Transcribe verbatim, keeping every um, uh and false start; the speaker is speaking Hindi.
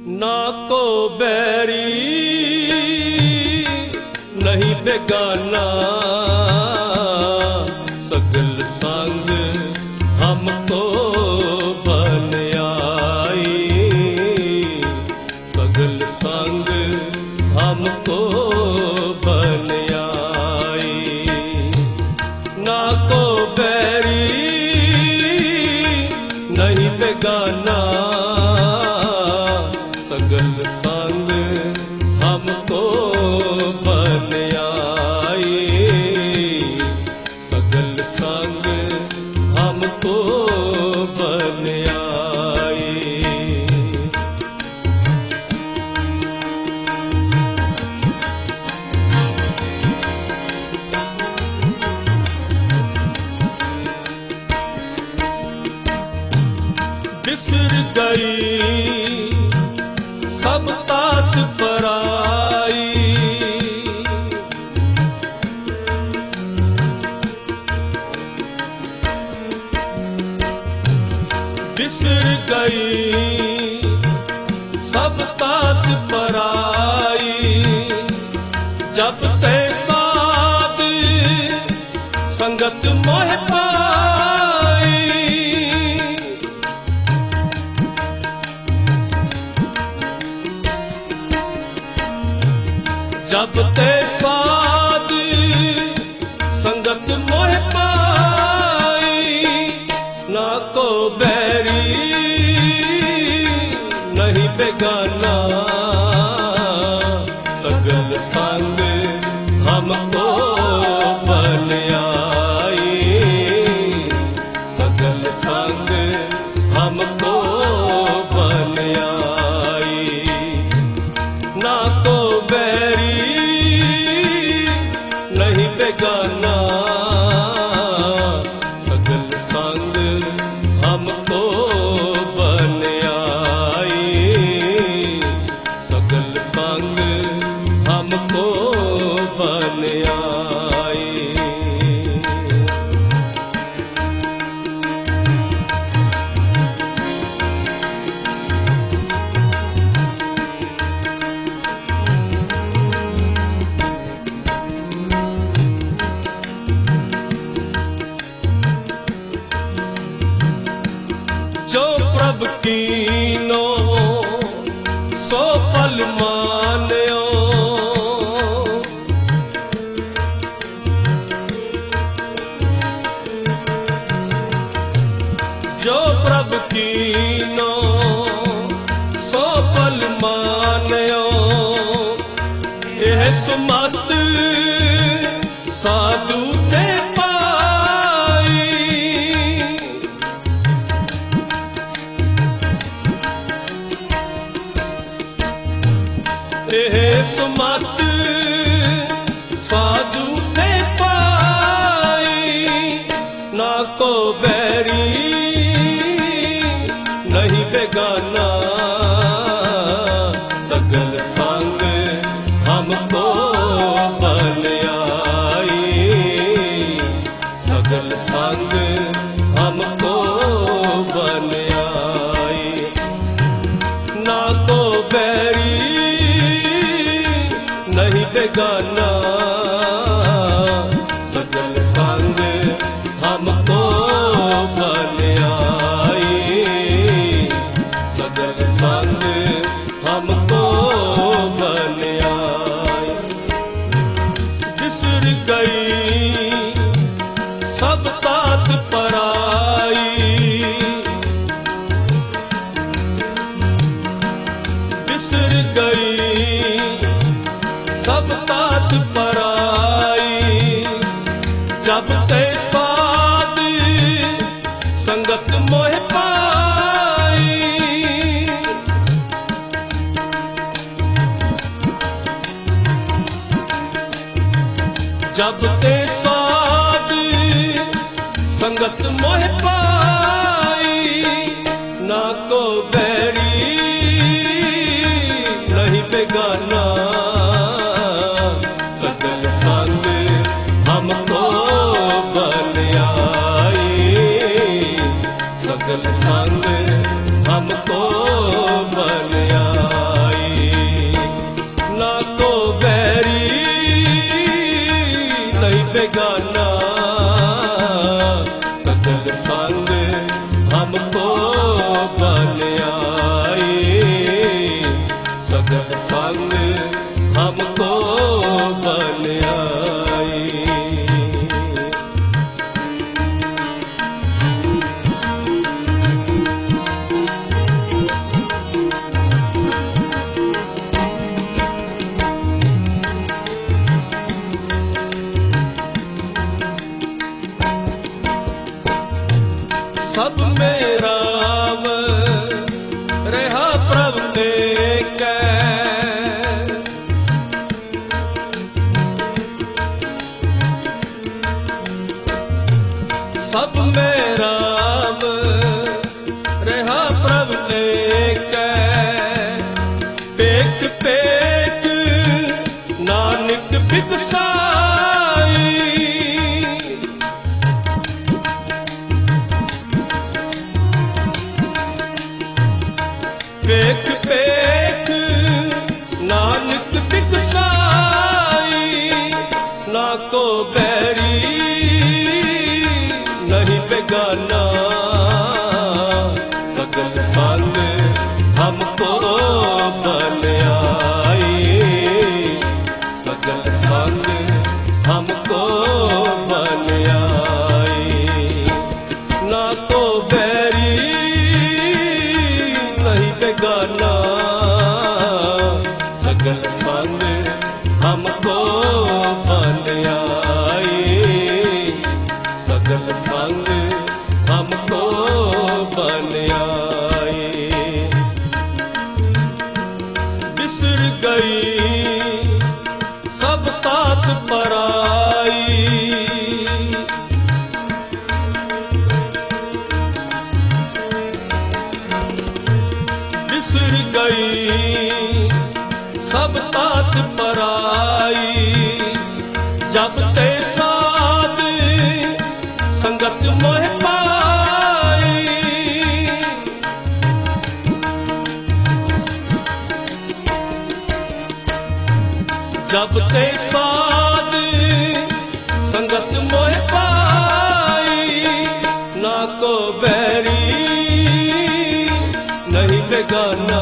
ना को बैरी नहीं बेगाना, सगल संग हमको बन आई, सगल संग हमको बन आई। ना को बैरी नहीं बेगाना, सगल संग हमको बन आई, सगल संग हमको बन आई। बिसर गई सब तात पराई, बिसर गई सब तात पराई। जब ते साध संगत मोह पाई, जब ते साध संगत मोह पाई। ना को बैरी नहीं बेगाना, सगल संग हमको बन आई, सगल संग हमको बन आई। ना को बैरी नहीं बेगाना, सगल संग हमको बन आई, सगल संग हमको बन आई। जो प्रभ कीनो सो फल मान्यो, जो प्रभ कीनो सो फल मान्यो। यह सुमत साधु ते पाई, यह सुमत साधु ते पाई। ना को बैरी नहीं बेगाना, सगल संग हमको बन आई, सगल संग हमको बन आई। ना को बैरी नहीं बेगाना, सगल संग हमको बन आई, सगल संग हमको बन आई। बिसर गई सब तात पराई, बिसर गई सब तात पराई। जब ते साध संगत मोह पाई, जब ते साध संगत मोह पाई। ना को बैरी नहीं बेगाना, सगल संग हमको बन आई, सगल संग हमको बन आई। हमको बन आई, सगल संग हमको बन आई। सब में राम रहा प्रभु एक, सब में राम रहा प्रभु एक, पेक पेक नानक बिकसाई, पेक पेक नानक बिकसाई, ना को बैरी नहीं बेगाना, सगल संग हमको बन आई, सगल संग हमको बन आई, ना को बैरी बेगाना, सगल संग हमको बन आई, सगल संग हमको बन आई। बिसर गई सब तात पराई, बिसर गई सब तात पराई, जब ते साथ संगत मोह पाई, जब ते साथ संगत मोह पाई, ना को बैरी नहीं बेगाना,